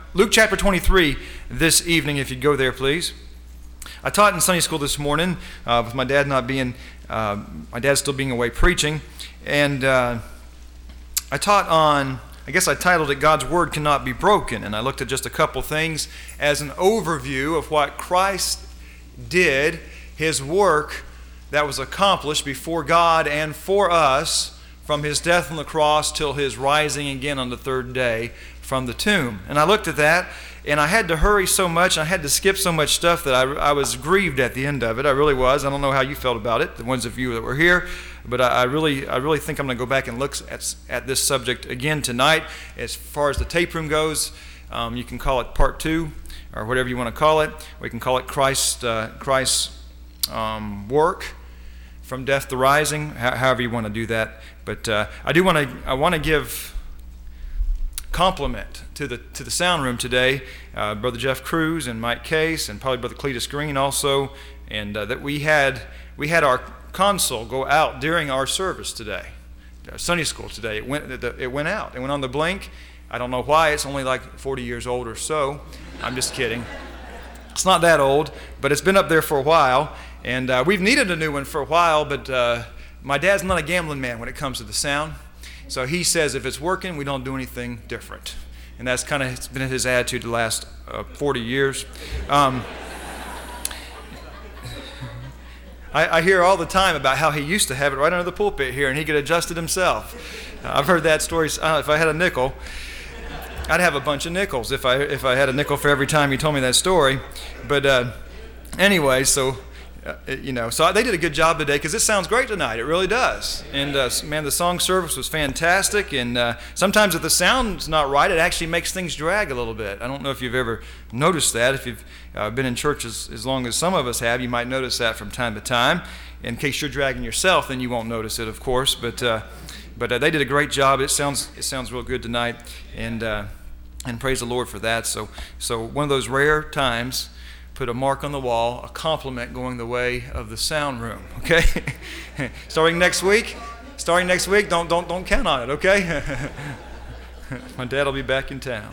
Luke chapter 23 this evening, if you'd go there, please. I taught in Sunday school this morning with my dad still being away preaching. And I taught on, I guess I titled it, God's Word Cannot Be Broken. And I looked at just a couple things as an overview of what Christ did, His work that was accomplished before God and for us from His death on the cross till His rising again on the third day from the tomb. And I looked at that, and I had to hurry so much, and I had to skip so much stuff that I was grieved at the end of it. I really was. I don't know how you felt about it, the ones of you that were here, but I really think I'm going to go back and look at this subject again tonight. As far as the tape room goes, you can call it part 2, or whatever you want to call it. We can call it Christ's work from death to rising, however you want to do that. But I want to give compliment to the sound room today, Brother Jeff Cruz and Mike Case, and probably Brother Cletus Green also, and that we had our console go out during our service today, Sunday school today. It went out. It went on the blink. I don't know why. It's only like 40 years old or so. I'm just kidding. It's not that old, but it's been up there for a while, and we've needed a new one for a while. But my dad's not a gambling man when it comes to the sound. So he says if it's working, we don't do anything different. And that's kind of been his attitude the last 40 years. I hear all the time about how he used to have it right under the pulpit here, and he could adjust it himself. I've heard that story. If I had a nickel, I'd have a bunch of nickels if I had a nickel for every time he told me that story. But anyway, so... so they did a good job today because it sounds great tonight. It really does. And man, the song service was fantastic. And sometimes if the sound's not right, it actually makes things drag a little bit. I don't know if you've ever noticed that. If you've been in church as long as some of us have, you might notice that from time to time. In case you're dragging yourself, then you won't notice it, of course. But they did a great job. It sounds real good tonight. And praise the Lord for that. So one of those rare times. Put a mark on the wall, a compliment going the way of the sound room, okay? Starting next week, don't count on it, okay? My dad will be back in town.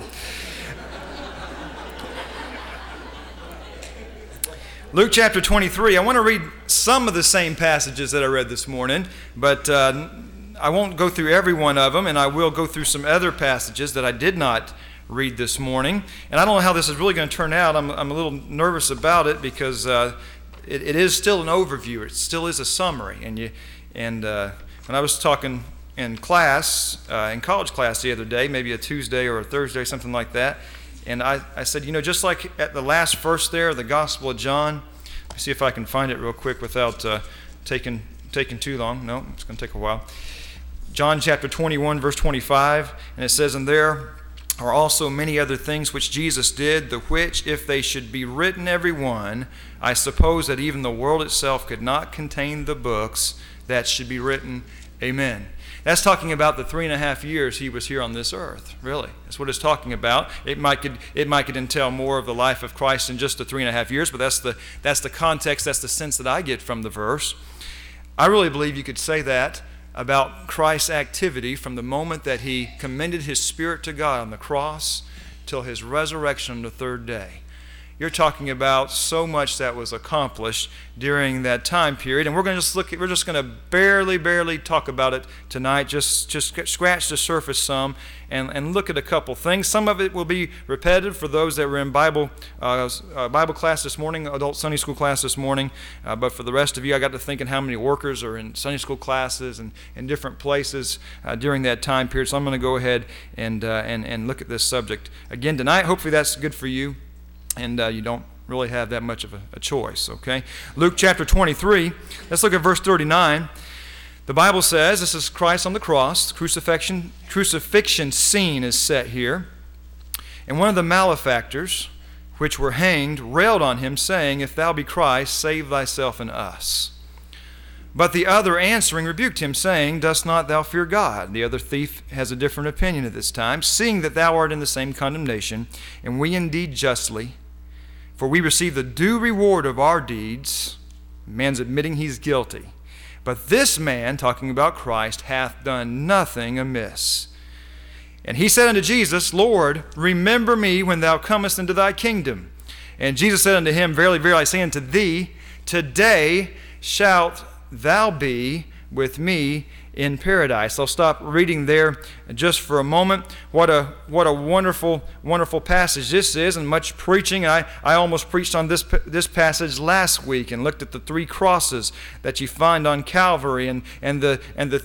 Luke chapter 23, I want to read some of the same passages that I read this morning, but I won't go through every one of them, and I will go through some other passages that I did not read this morning. And I don't know how this is really going to turn out. I'm a little nervous about it because it is still an overview. It still is a summary. And when I was talking in class, in college class the other day, maybe a Tuesday or a Thursday, something like that, and I said, just like at the last verse there, the Gospel of John, let me see if I can find it real quick without taking too long. No, it's going to take a while. John chapter 21, verse 25, and it says, "And there are also many other things which Jesus did, the which, if they should be written every one, I suppose that even the world itself could not contain the books that should be written." Amen. That's talking about the 3.5 years he was here on this earth, really. That's what it's talking about. It might could entail more of the life of Christ than just the 3.5 years, but that's the context, that's the sense that I get from the verse. I really believe you could say that about Christ's activity from the moment that he commended his spirit to God on the cross till his resurrection on the third day. You're talking about so much that was accomplished during that time period, and we're going to barely talk about it tonight. Just scratch the surface some and look at a couple things. Some of it will be repetitive for those that were in Bible class this morning, adult Sunday school class this morning. But for the rest of you, I got to thinking how many workers are in Sunday school classes and in different places during that time period. So I'm going to go ahead and look at this subject again tonight. Hopefully that's good for you. And you don't really have that much of a choice, okay? Luke chapter 23, let's look at verse 39. The Bible says, this is Christ on the cross. The crucifixion scene is set here. And one of the malefactors, which were hanged, railed on him, saying, "If thou be Christ, save thyself and us." But the other answering rebuked him, saying, "Dost not thou fear God?" The other thief has a different opinion at this time, "seeing that thou art in the same condemnation, and we indeed justly. For we receive the due reward of our deeds." Man's admitting he's guilty. "But this man," talking about Christ, "hath done nothing amiss." And he said unto Jesus, Lord, remember me when thou comest into thy kingdom. And Jesus said unto him, Verily, verily, I say unto thee, today shalt thou be with me in paradise. I'll stop reading there just for a moment. What a wonderful, wonderful passage this is, and much preaching. I almost preached on this passage last week and looked at the 3 crosses that you find on Calvary and the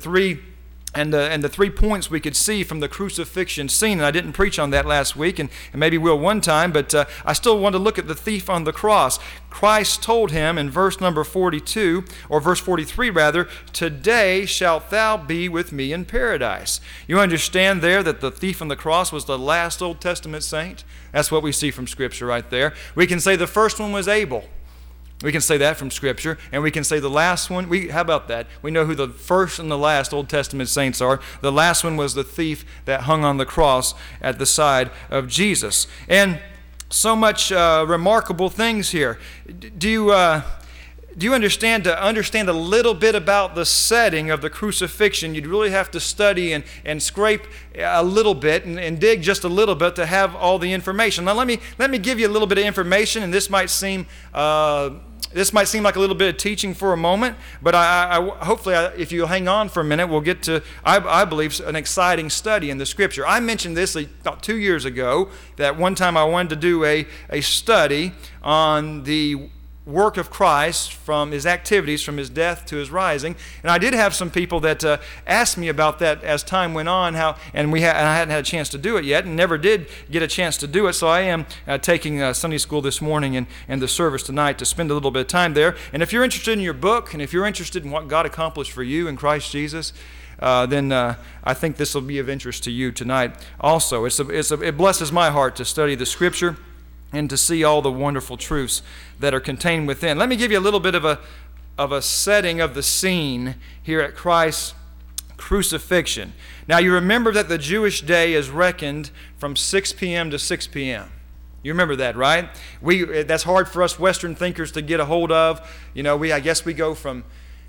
3 points we could see from the crucifixion scene. And I didn't preach on that last week, and maybe will one time, but I still want to look at the thief on the cross. Christ told him in verse number 42, or verse 43 rather, today shalt thou be with me in paradise. You understand there that the thief on the cross was the last Old Testament saint? That's what we see from Scripture right there. We can say the first one was Abel. We can say that from Scripture, and we can say the last one. How about that? We know who the first and the last Old Testament saints are. The last one was the thief that hung on the cross at the side of Jesus. And so much remarkable things here. Do you understand? To understand a little bit about the setting of the crucifixion, you'd really have to study and scrape a little bit and dig just a little bit to have all the information. Now let me give you a little bit of information, and this might seem like a little bit of teaching for a moment, but hopefully, if you hang on for a minute, we'll get to, I believe, an exciting study in the Scripture. I mentioned this about 2 years ago, that one time I wanted to do a study on the work of Christ, from his activities, from his death to his rising. And I did have some people that asked me about that as time went on, and I hadn't had a chance to do it yet, and never did get a chance to do it. So I am taking Sunday school this morning and the service tonight to spend a little bit of time there. And if you're interested in your book, and if you're interested in what God accomplished for you in Christ Jesus, then I think this will be of interest to you tonight also. It blesses my heart to study the Scripture and to see all the wonderful truths that are contained within. Let me give you a little bit of a setting of the scene here at Christ's crucifixion. Now, you remember that the Jewish day is reckoned from 6 p.m. to 6 p.m. You remember that, right? That's hard for us Western thinkers to get a hold of. You know, I guess we go from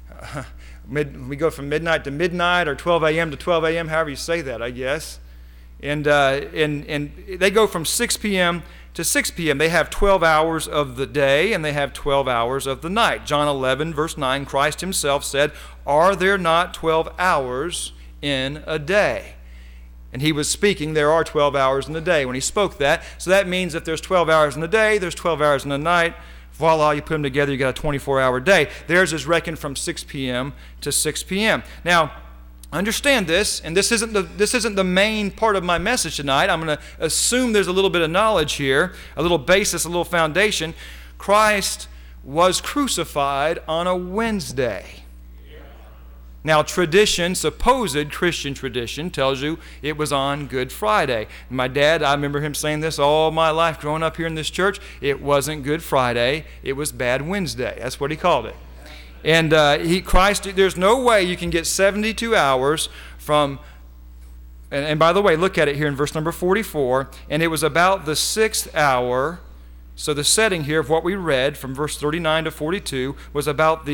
midnight to midnight, or 12 a.m. to 12 a.m., however you say that, I guess. And they go from 6 p.m. to 6 p.m. They have 12 hours of the day, and they have 12 hours of the night. John 11, verse 9, Christ himself said, "Are there not 12 hours in a day?" And he was speaking, there are 12 hours in the day when he spoke that. So that means if there's 12 hours in the day, there's 12 hours in the night. Voila, you put them together, you got a 24-hour day. Theirs is reckoned from 6 p.m. to 6 p.m. Now, understand this, and this isn't the main part of my message tonight. I'm going to assume there's a little bit of knowledge here, a little basis, a little foundation. Christ was crucified on a Wednesday. Now, tradition, supposed Christian tradition, tells you it was on Good Friday. My dad, I remember him saying this all my life growing up here in this church. It wasn't Good Friday, it was Bad Wednesday. That's what he called it. And Christ, there's no way you can get 72 hours from, and by the way, look at it here in verse number 44, and it was about the 6th hour. So the setting here of what we read from verse 39 to 42 was about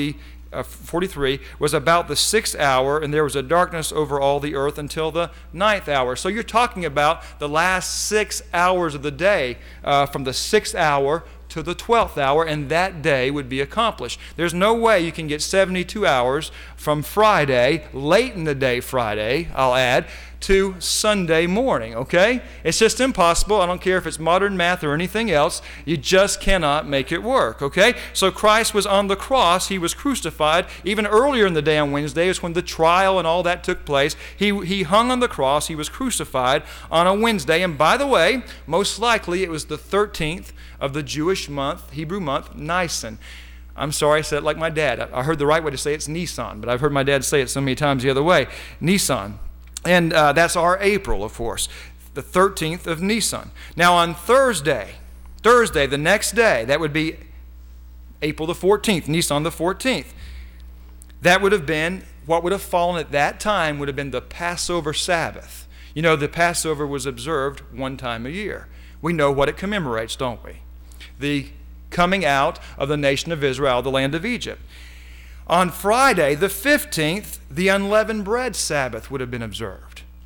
43 was about the 6th hour, and there was a darkness over all the earth until the 9th hour. So you're talking about the last 6 hours of the day, from the 6th hour to the 12th hour, and that day would be accomplished. There's no way you can get 72 hours from Friday, late in the day Friday, I'll add, to Sunday morning, okay? It's just impossible. I don't care if it's modern math or anything else. You just cannot make it work, okay? So Christ was on the cross. He was crucified. Even earlier in the day on Wednesday is when the trial and all that took place. He hung on the cross. He was crucified on a Wednesday. And by the way, most likely it was the 13th of the Jewish month, Hebrew month, Nisan. I'm sorry, I said it like my dad. I heard the right way to say it's Nisan, but I've heard my dad say it so many times the other way. Nisan. And that's our April, of course, the 13th of Nisan. Now on Thursday, the next day, that would be April the 14th, Nisan the 14th. That would have been, what would have fallen at that time would have been the Passover Sabbath. You know, the Passover was observed one time a year. We know what it commemorates, don't we? The coming out of the nation of Israel, the land of Egypt. On Friday, the 15th, the unleavened bread Sabbath would have been observed.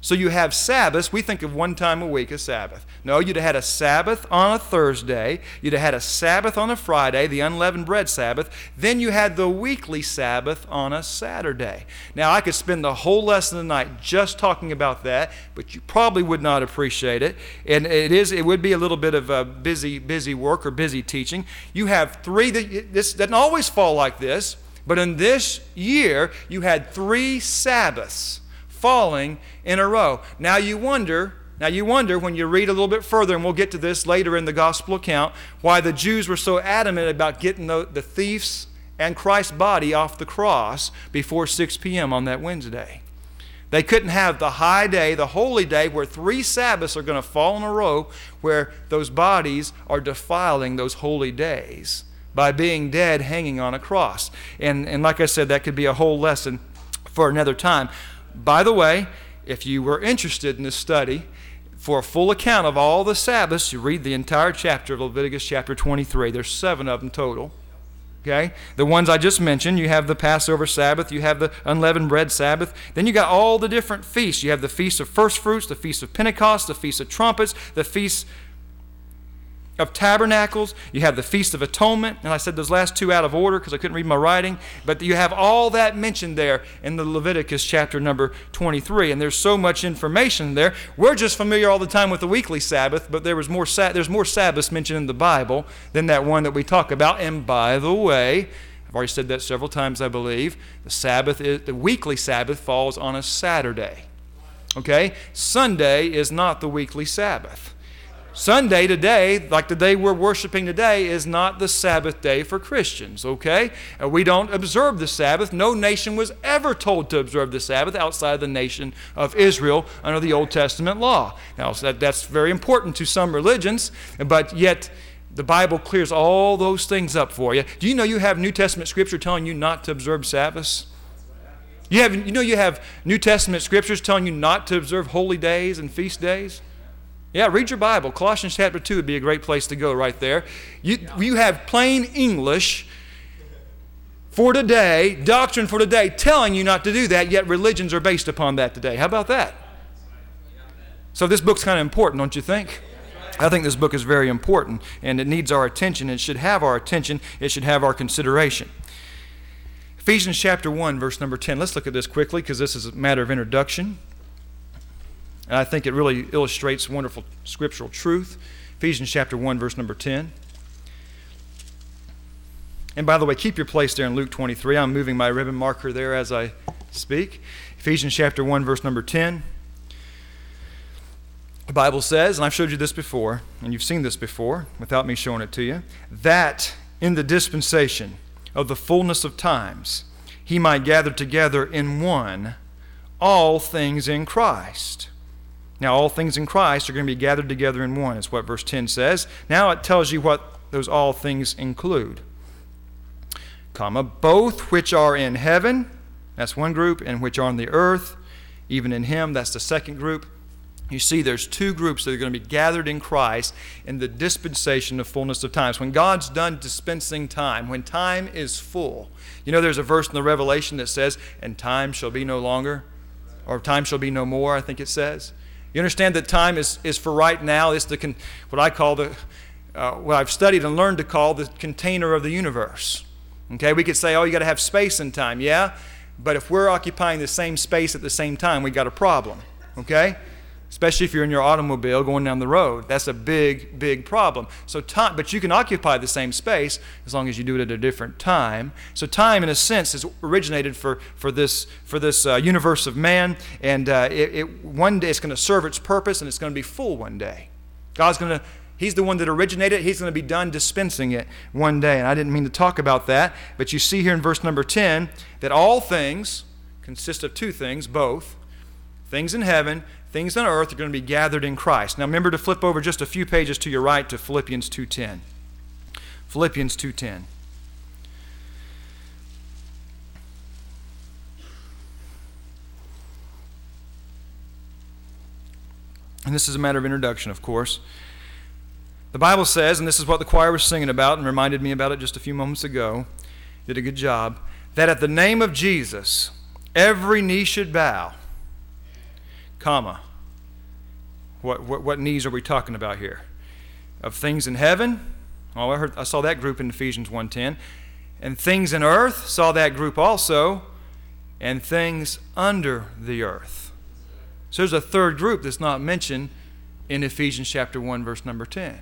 So you have Sabbaths. We think of one time a week a Sabbath. No, you'd have had a Sabbath on a Thursday. You'd have had a Sabbath on a Friday, the unleavened bread Sabbath. Then you had the weekly Sabbath on a Saturday. Now, I could spend the whole lesson tonight just talking about that, but you probably would not appreciate it. And it would be a little bit of busy work or busy teaching. You have three. This doesn't always fall like this, but in this year, you had 3 Sabbaths falling in a row. Now you wonder when you read a little bit further, and we'll get to this later in the gospel account, why the Jews were so adamant about getting the thief's and Christ's body off the cross before 6 p.m. on that Wednesday. They couldn't have the high day, the holy day, where 3 Sabbaths are going to fall in a row, where those bodies are defiling those holy days by being dead hanging on a cross. And like I said, that could be a whole lesson for another time. By the way, if you were interested in this study, for a full account of all the Sabbaths, you read the entire chapter of Leviticus chapter 23. There's 7 of them total. Okay? The ones I just mentioned, you have the Passover Sabbath, you have the unleavened bread Sabbath, then you got all the different feasts. You have the Feast of First Fruits, the Feast of Pentecost, the Feast of Trumpets, the Feast of Tabernacles, you have the Feast of Atonement, and I said those last 2 out of order because I couldn't read my writing, but you have all that mentioned there in the Leviticus chapter number 23, and there's so much information there. We're just familiar all the time with the weekly Sabbath, but there's more Sabbaths mentioned in the Bible than that one that we talk about. And by the way, I've already said that several times, I believe, the weekly Sabbath falls on a Saturday. Okay? Sunday is not the weekly Sabbath. Sunday today, like the day we're worshiping today, is not the Sabbath day for Christians, okay? We don't observe the Sabbath. No nation was ever told to observe the Sabbath outside the nation of Israel under the Old Testament law. Now, that's very important to some religions, but yet the Bible clears all those things up for you. Do you know you have New Testament Scripture telling you not to observe Sabbaths? You have New Testament Scriptures telling you not to observe holy days and feast days? Yeah, read your Bible. Colossians chapter 2 would be a great place to go right there. You have plain English for today, doctrine for today, telling you not to do that, yet religions are based upon that today. How about that? So this book's kind of important, don't you think? I think this book is very important, and it needs our attention. It should have our attention. It should have our consideration. Ephesians chapter 1, verse number 10. Let's look at this quickly because this is a matter of introduction. And I think it really illustrates wonderful scriptural truth. Ephesians chapter 1, verse number 10. And by the way, keep your place there in Luke 23. I'm moving my ribbon marker there as I speak. Ephesians chapter 1, verse number 10. The Bible says, and I've showed you this before, and you've seen this before without me showing it to you, that in the dispensation of the fullness of times he might gather together in one all things in Christ. Now, all things in Christ are going to be gathered together in one, is what verse 10 says. Now it tells you what those all things include. Both which are in heaven, that's one group, and which are on the earth, even in him, that's the second group. You see, there's 2 groups that are going to be gathered in Christ in the dispensation of fullness of times. When God's done dispensing time, when time is full. You know, there's a verse in the Revelation that says, and time shall be no longer, or time shall be no more, I think it says. You understand that time is for right now. It's what I call what I've studied and learned to call the container of the universe. Okay, we could say, oh, you got to have space and time. Yeah, but if we're occupying the same space at the same time, we got a problem. Okay, especially if you're in your automobile going down the road, that's a big, big problem. So time, but you can occupy the same space as long as you do it at a different time. So time, in a sense, is originated for this universe of man, and one day it's going to serve its purpose, and it's going to be full one day. He's the one that originated it. He's going to be done dispensing it one day. And I didn't mean to talk about that, but you see here in verse number 10 that all things consist of 2 things, both things in heaven, things on earth are going to be gathered in Christ. Now remember to flip over just a few pages to your right to Philippians 2:10. Philippians 2:10. And this is a matter of introduction, of course. The Bible says, and this is what the choir was singing about and reminded me about it just a few moments ago, did a good job, that at the name of Jesus, every knee should bow, comma. What needs are we talking about here? Of things in heaven? Oh, I saw that group in Ephesians 1:10. And things in earth, saw that group also. And things under the earth. So there's a third group that's not mentioned in Ephesians chapter 1, verse number 10.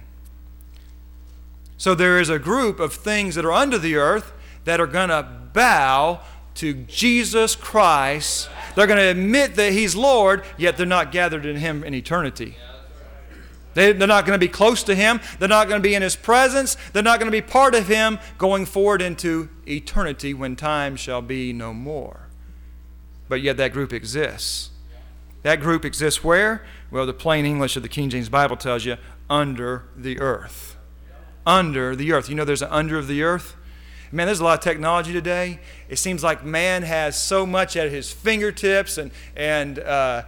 So there is a group of things that are under the earth that are going to bow to Jesus Christ. They're going to admit that He's Lord, yet they're not gathered in Him in eternity. They're not going to be close to Him. They're not going to be in His presence. They're not going to be part of Him going forward into eternity when time shall be no more. But yet that group exists. That group exists where? Well, the plain English of the King James Bible tells you, under the earth. Under the earth. You know there's an under of the earth? Man, there's a lot of technology today. It seems like man has so much at his fingertips, and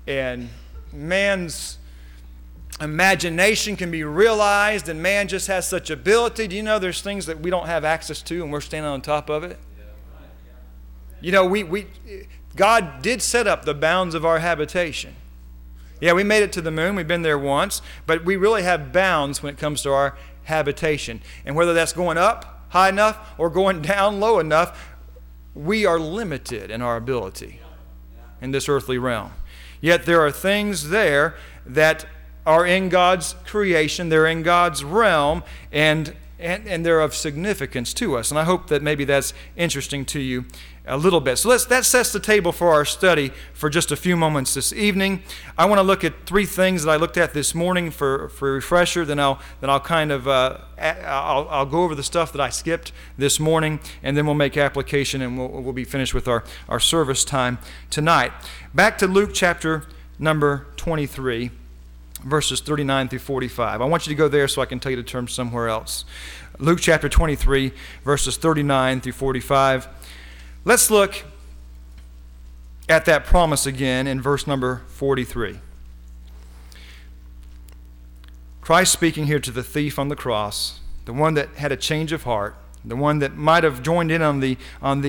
man's imagination can be realized, and man just has such ability. Do you know there's things that we don't have access to, and we're standing on top of it? You know, God did set up the bounds of our habitation. Yeah, we made it to the moon. We've been there once, but we really have bounds when it comes to our habitation. And whether that's going up high enough or going down low enough, we are limited in our ability in this earthly realm. Yet there are things there that are in God's creation, they're in God's realm, and they're of significance to us. And I hope that maybe that's interesting to you a little bit. So that sets the table for our study for just a few moments this evening. I want to look at three things that I looked at this morning for a refresher. Then I'll kind of I'll go over the stuff that I skipped this morning, and then we'll make application, and we'll be finished with our service time tonight. Back to Luke chapter number 23. Verses 39 through 45. I want you to go there so I can tell you the term somewhere else. Luke chapter 23, verses 39 through 45. Let's look at that promise again in verse number 43. Christ speaking here to the thief on the cross, the one that had a change of heart, the one that might have joined in on the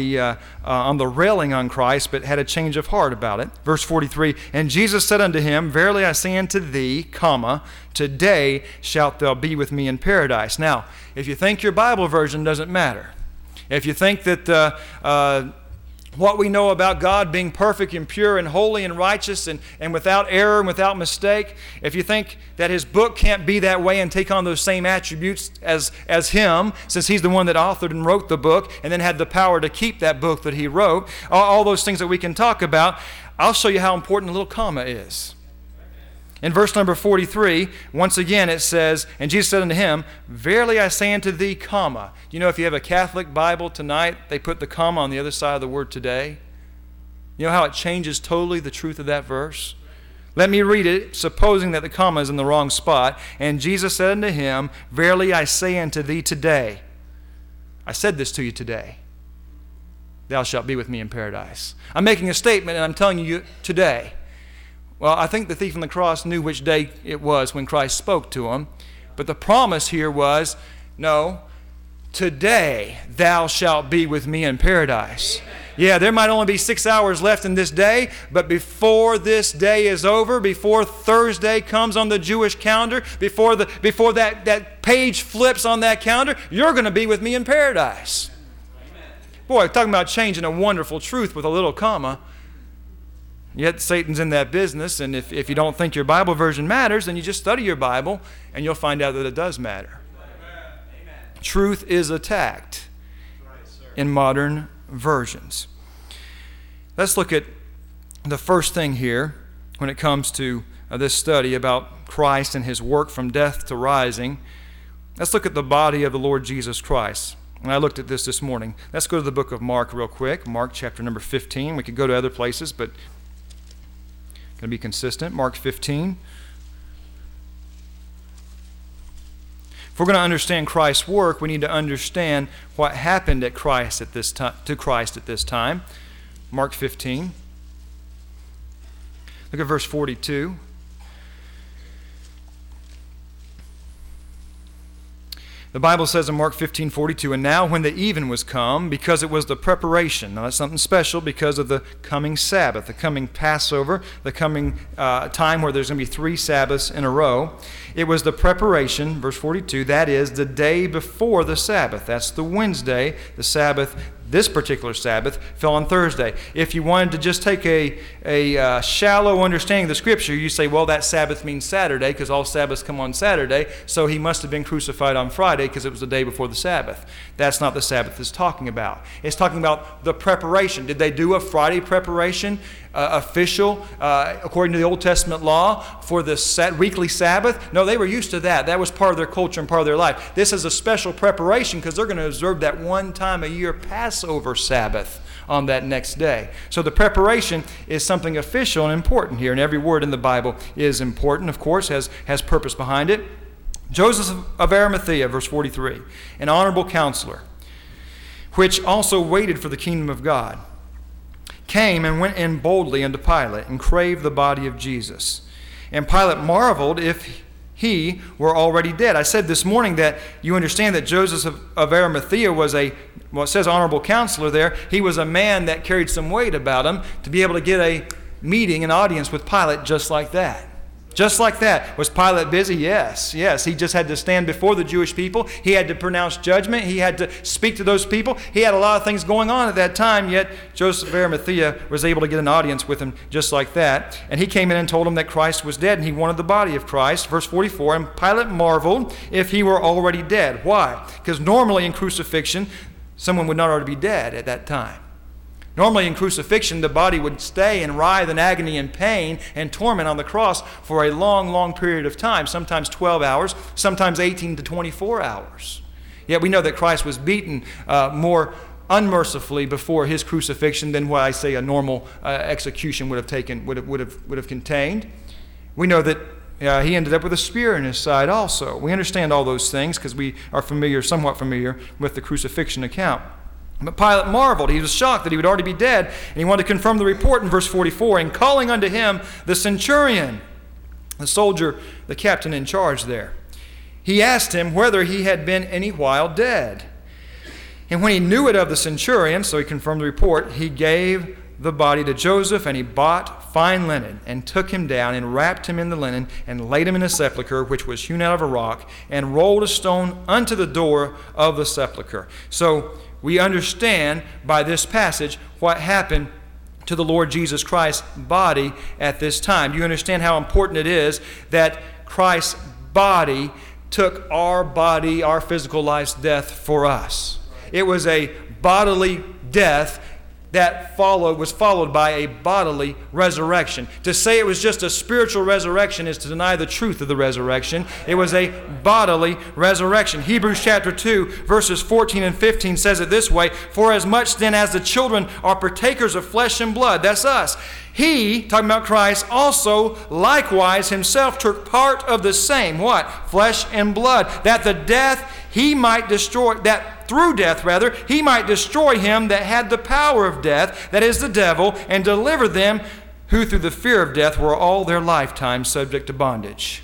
railing on Christ, but had a change of heart about it. Verse 43, and Jesus said unto him, verily I say unto thee, today shalt thou be with me in paradise. Now, if you think your Bible version doesn't matter, if you think that what we know about God being perfect and pure and holy and righteous and without error and without mistake, if you think that His book can't be that way and take on those same attributes as Him, since He's the one that authored and wrote the book and then had the power to keep that book that He wrote, all those things that we can talk about, I'll show you how important a little comma is. In verse number 43, once again it says, and Jesus said unto him, verily I say unto thee, Do you know if you have a Catholic Bible tonight, they put the comma on the other side of the word today? You know how it changes totally the truth of that verse? Let me read it, supposing that the comma is in the wrong spot. And Jesus said unto him, verily I say unto thee today, I said this to you today, thou shalt be with me in paradise. I'm making a statement and I'm telling you today. Well, I think the thief on the cross knew which day it was when Christ spoke to him. But the promise here was, no, today thou shalt be with me in paradise. Amen. Yeah, there might only be 6 hours left in this day, but before this day is over, before Thursday comes on the Jewish calendar, before that page flips on that calendar, you're going to be with me in paradise. Amen. Boy, talking about changing a wonderful truth with a little comma. Yet Satan's in that business, and if you don't think your Bible version matters, then you just study your Bible, and you'll find out that it does matter. Amen. Truth is attacked in modern versions. Let's look at the first thing here when it comes to this study about Christ and His work from death to rising. Let's look at the body of the Lord Jesus Christ. And I looked at this morning. Let's go to the book of Mark real quick. Mark chapter number 15. We could go to other places, but going to be consistent. Mark 15. If we're going to understand Christ's work, we need to understand what happened at Christ at this time, to Christ at this time. Mark 15. Look at verse 42. The Bible says in Mark 15:42, "And now when the even was come, because it was the preparation," now that's something special because of the coming Sabbath, the coming Passover, the coming time where there's going to be 3 Sabbaths in a row. It was the preparation, verse 42, that is the day before the Sabbath. That's the Wednesday. The Sabbath, this particular Sabbath, fell on Thursday. If you wanted to just take a shallow understanding of the Scripture, you say, well, that Sabbath means Saturday because all Sabbaths come on Saturday, so he must have been crucified on Friday because it was the day before the Sabbath. That's not the Sabbath it's talking about. It's talking about the preparation. Did they do a Friday preparation, official, according to the Old Testament law, for the weekly Sabbath? No, they were used to that. That was part of their culture and part of their life. This is a special preparation because they're going to observe that one time a year Passover Sabbath on that next day. So the preparation is something official and important here, and every word in the Bible is important, of course, has purpose behind it. Joseph of Arimathea, verse 43, an honorable counselor, which also waited for the kingdom of God, came and went in boldly unto Pilate and craved the body of Jesus. And Pilate marveled if he were already dead. I said this morning that you understand that Joseph of Arimathea was it says honorable counselor there. He was a man that carried some weight about him to be able to get a meeting, an audience with Pilate just like that. Just like that. Was Pilate busy? Yes. He just had to stand before the Jewish people. He had to pronounce judgment. He had to speak to those people. He had a lot of things going on at that time, yet Joseph of Arimathea was able to get an audience with him just like that. And he came in and told him that Christ was dead and he wanted the body of Christ. Verse 44, and Pilate marveled if he were already dead. Why? Because normally in crucifixion, someone would not already be dead at that time. Normally in crucifixion, the body would stay and writhe in agony and pain and torment on the cross for a long, long period of time, sometimes 12 hours, sometimes 18 to 24 hours. Yet we know that Christ was beaten more unmercifully before his crucifixion than what I say a normal execution would have contained. We know that he ended up with a spear in his side also. We understand all those things because we are somewhat familiar with the crucifixion account. But Pilate marveled. He was shocked that he would already be dead, and he wanted to confirm the report in verse 44. And calling unto him the centurion, the soldier, the captain in charge there, he asked him whether he had been any while dead. And when he knew it of the centurion, so he confirmed the report, he gave the body to Joseph, and he bought fine linen, and took him down, and wrapped him in the linen, and laid him in a sepulchre, which was hewn out of a rock, and rolled a stone unto the door of the sepulchre. So we understand by this passage what happened to the Lord Jesus Christ's body at this time. Do you understand how important it is that Christ's body took our body, our physical life's death for us? It was a bodily death that was followed by a bodily resurrection. To say it was just a spiritual resurrection is to deny the truth of the resurrection. It was a bodily resurrection. Hebrews chapter 2, verses 14 and 15 says it this way, for as much then as the children are partakers of flesh and blood, that's us, he, talking about Christ, also likewise himself took part of the same, what? Flesh and blood, that the death he might destroy, that through death rather, he might destroy him that had the power of death, that is the devil, and deliver them who through the fear of death were all their lifetime subject to bondage.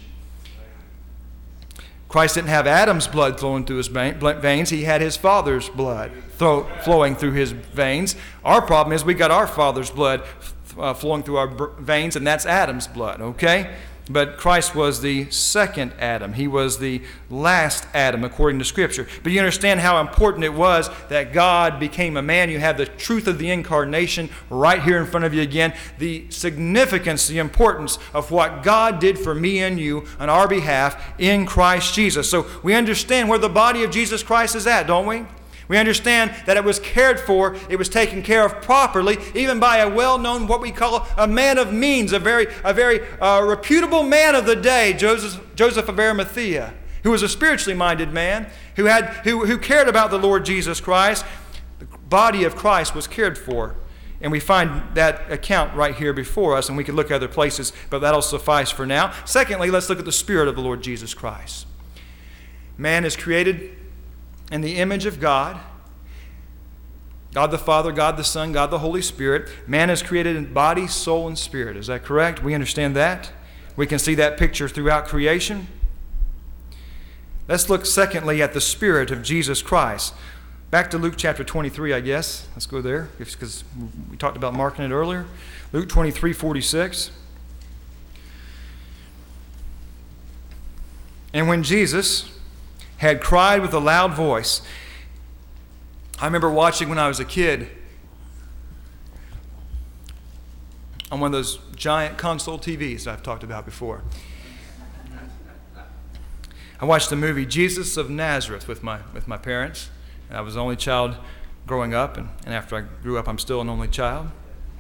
Christ didn't have Adam's blood flowing through his veins. He had his Father's blood flowing through his veins. Our problem is we got our Father's blood flowing through our veins, and that's Adam's blood, okay? But Christ was the second Adam. He was the last Adam, according to Scripture. But you understand how important it was that God became a man. You have the truth of the incarnation right here in front of you again. The significance, the importance of what God did for me and you on our behalf in Christ Jesus. So we understand where the body of Jesus Christ is at, don't we? We understand that it was cared for, it was taken care of properly, even by a well-known, what we call a man of means, a very reputable man of the day, Joseph of Arimathea, who was a spiritually minded man, who cared about the Lord Jesus Christ. The body of Christ was cared for. And we find that account right here before us, and we could look at other places, but that'll suffice for now. Secondly, let's look at the Spirit of the Lord Jesus Christ. Man is created in the image of God. God the Father, God the Son, God the Holy Spirit. Man is created in body, soul, and spirit. Is that correct? We understand that. We can see that picture throughout creation. Let's look secondly at the Spirit of Jesus Christ. Back to Luke chapter 23, I guess. Let's go there because we talked about marking it earlier. Luke 23:46. And when Jesus had cried with a loud voice, I remember watching when I was a kid on one of those giant console TVs I've talked about before. I watched the movie Jesus of Nazareth with my parents. And I was the only child growing up, and after I grew up, I'm still an only child.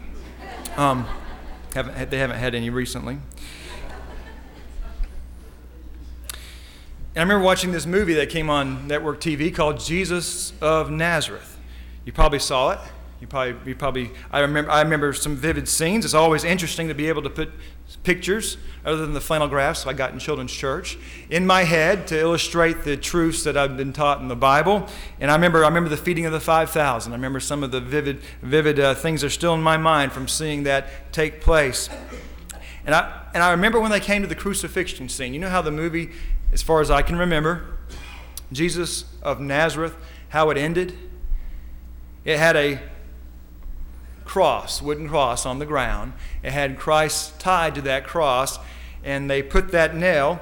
They haven't had any recently. And I remember watching this movie that came on network TV called Jesus of Nazareth. You probably saw it. I remember some vivid scenes. It's always interesting to be able to put pictures other than the flannel graphs I got in children's church in my head to illustrate the truths that I've been taught in the Bible. And I remember the feeding of the 5,000. I remember some of the vivid things that are still in my mind from seeing that take place. And I remember when they came to the crucifixion scene. You know how the movie, as far as I can remember, Jesus of Nazareth, how it ended? It had a wooden cross on the ground. It had Christ tied to that cross, and they put that nail,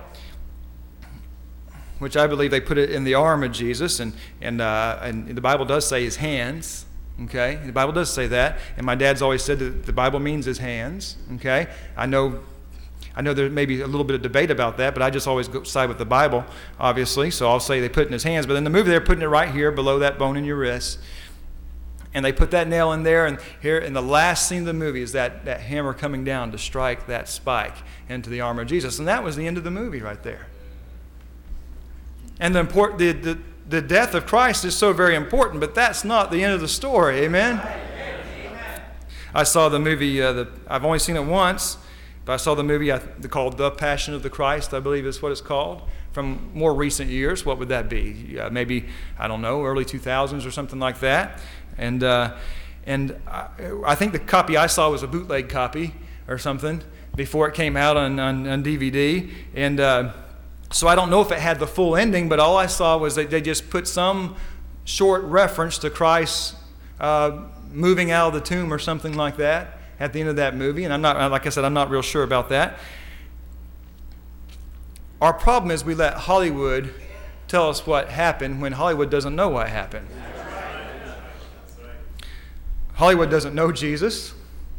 which I believe they put it in the arm of Jesus, and the Bible does say his hands. Okay, the Bible does say that, and my dad's always said that the Bible means his hands. Okay, I know there may be a little bit of debate about that, but I just always side with the Bible, obviously. So I'll say they put it in his hands, but in the movie they're putting it right here below that bone in your wrist. And they put that nail in there, and here in the last scene of the movie is that hammer coming down to strike that spike into the arm of Jesus. And that was the end of the movie right there. And the death of Christ is so very important, but that's not the end of the story. Amen? I saw the movie, I've only seen it once, but I saw the movie called The Passion of the Christ, I believe is what it's called, from more recent years. What would that be? Maybe, I don't know, early 2000s or something like that. And I think the copy I saw was a bootleg copy or something before it came out on DVD. And so I don't know if it had the full ending, but all I saw was that they just put some short reference to Christ moving out of the tomb or something like that at the end of that movie. And I'm not real sure about that. Our problem is we let Hollywood tell us what happened when Hollywood doesn't know what happened. Hollywood doesn't know Jesus.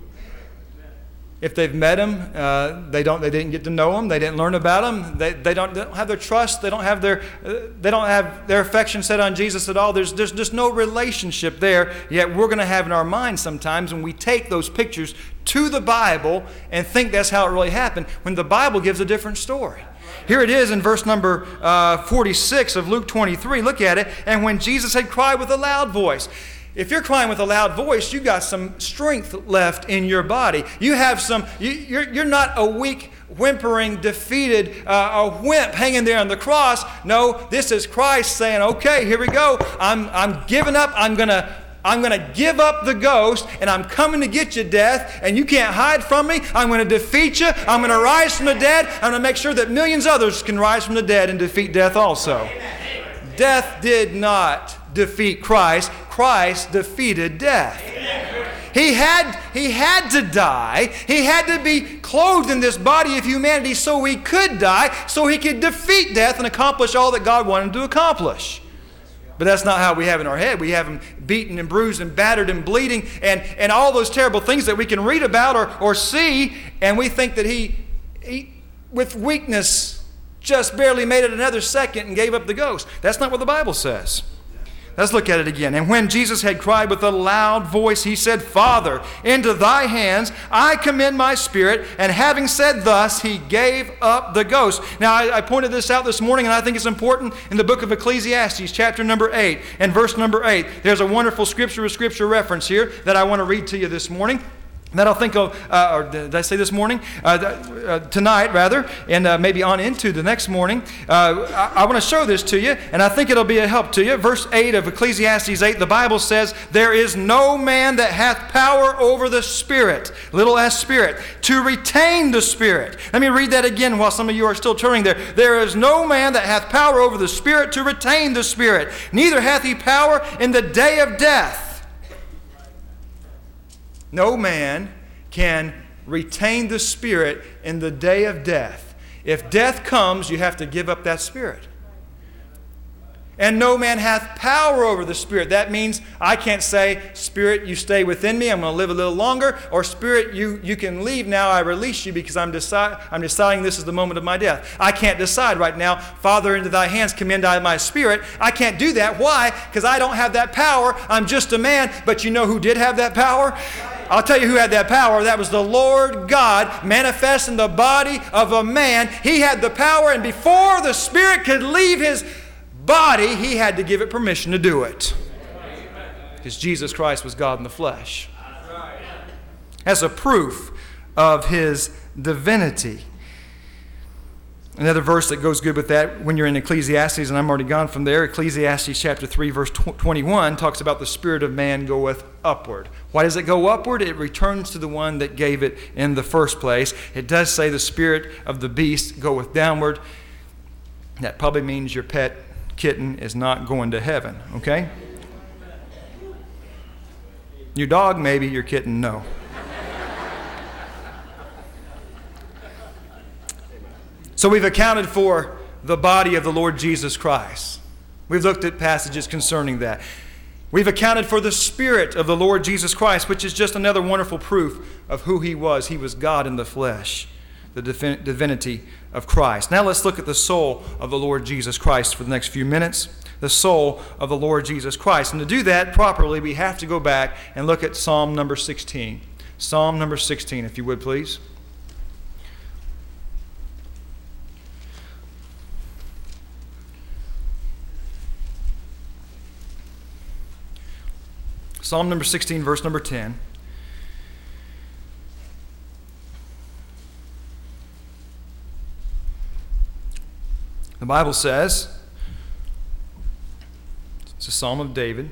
If they've met him, they didn't get to know him. They didn't learn about him. They don't have their trust. They don't have their affection set on Jesus at all. There's just no relationship there. Yet we're going to have in our minds sometimes when we take those pictures to the Bible and think that's how it really happened, when the Bible gives a different story. Here it is in verse number 46 of Luke 23. Look at it. And when Jesus had cried with a loud voice. If you're crying with a loud voice, you got some strength left in your body. You have some. You're not a weak, whimpering, defeated, a wimp hanging there on the cross. No, this is Christ saying, "Okay, here we go. I'm giving up. I'm gonna give up the ghost, and I'm coming to get you, death. And you can't hide from me. I'm going to defeat you. I'm going to rise from the dead. I'm going to make sure that millions others can rise from the dead and defeat death also." Death did not defeat Christ. Christ defeated death. He had to die. He had to be clothed in this body of humanity so he could die, so he could defeat death and accomplish all that God wanted him to accomplish. But that's not how we have in our head. We have him beaten and bruised and battered and bleeding and all those terrible things that we can read about or see, and we think that he with weakness just barely made it another second and gave up the ghost. That's not what the Bible says. Let's look at it again. And when Jesus had cried with a loud voice, he said, "Father, into thy hands I commend my spirit." And having said thus, he gave up the ghost. Now, I pointed this out this morning, and I think it's important in the book of Ecclesiastes, chapter number 8, and verse number 8. There's a wonderful scripture reference here that I want to read to you this morning. that I'll think of, or did I say this morning? Tonight, rather, and maybe on into the next morning. I want to show this to you, and I think it'll be a help to you. Verse 8 of Ecclesiastes 8, the Bible says, "There is no man that hath power over the Spirit," little s spirit, "to retain the Spirit." Let me read that again while some of you are still turning there. "There is no man that hath power over the Spirit to retain the Spirit, neither hath he power in the day of death." No man can retain the Spirit in the day of death. If death comes, you have to give up that Spirit. And no man hath power over the Spirit. That means I can't say, "Spirit, you stay within me, I'm going to live a little longer," or "Spirit, you can leave now, I release you because I'm deciding this is the moment of my death." I can't decide right now, "Father, into thy hands commend I my spirit." I can't do that. Why? Because I don't have that power. I'm just a man. But you know who did have that power? I'll tell you who had that power. That was the Lord God manifest in the body of a man. He had the power, and before the Spirit could leave his body, he had to give it permission to do it. Because Jesus Christ was God in the flesh. As a proof of his divinity. Another verse that goes good with that when you're in Ecclesiastes, and I'm already gone from there, Ecclesiastes chapter 3, verse 21 talks about the spirit of man goeth upward. Why does it go upward? It returns to the one that gave it in the first place. It does say the spirit of the beast goeth downward. That probably means your pet kitten is not going to heaven, okay? Your dog, maybe. Your kitten, no. So we've accounted for the body of the Lord Jesus Christ. We've looked at passages concerning that. We've accounted for the Spirit of the Lord Jesus Christ, which is just another wonderful proof of who he was. He was God in the flesh, the divinity of Christ. Now let's look at the soul of the Lord Jesus Christ for the next few minutes. The soul of the Lord Jesus Christ. And to do that properly, we have to go back and look at Psalm number 16. Psalm number 16, if you would, please. Psalm number 16, verse number 10. The Bible says, it's a Psalm of David.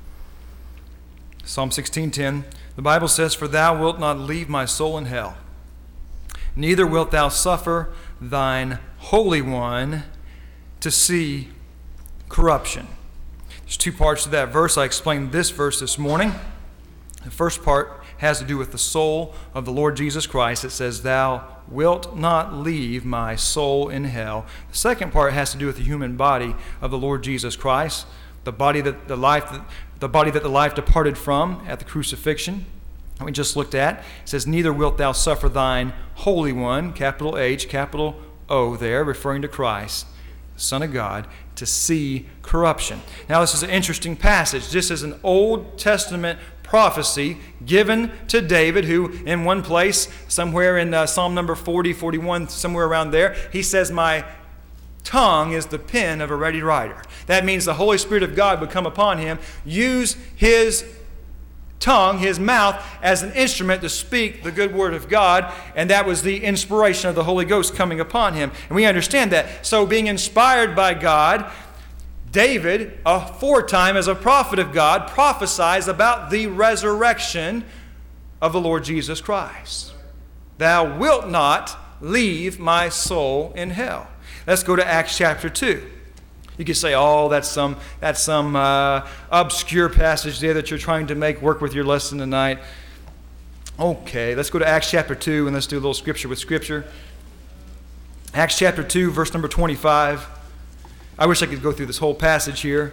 Psalm 16:10. The Bible says, "For thou wilt not leave my soul in hell, neither wilt thou suffer thine Holy One to see corruption." There's two parts to that verse. I explained this verse this morning. The first part has to do with the soul of the Lord Jesus Christ. It says, "Thou wilt not leave my soul in hell." The second part has to do with the human body of the Lord Jesus Christ, the body that the life departed from at the crucifixion. We just looked at. It says, "Neither wilt thou suffer thine Holy One," capital H, capital O there, referring to Christ, the Son of God, to see corruption. Now, this is an interesting passage. This is an Old Testament prophecy given to David, who in one place, somewhere in Psalm number 40, 41, somewhere around there, he says, "My tongue is the pen of a ready writer." That means the Holy Spirit of God would come upon him, use his tongue, his mouth, as an instrument to speak the good word of God, and that was the inspiration of the Holy Ghost coming upon him. And we understand that. So being inspired by God, David, aforetime as a prophet of God, prophesies about the resurrection of the Lord Jesus Christ. "Thou wilt not leave my soul in hell." Let's go to Acts chapter 2. You could say, "Oh, that's some obscure passage there that you're trying to make work with your lesson tonight." Okay, let's go to Acts chapter 2 and let's do a little scripture with scripture. Acts chapter 2, verse number 25. I wish I could go through this whole passage here.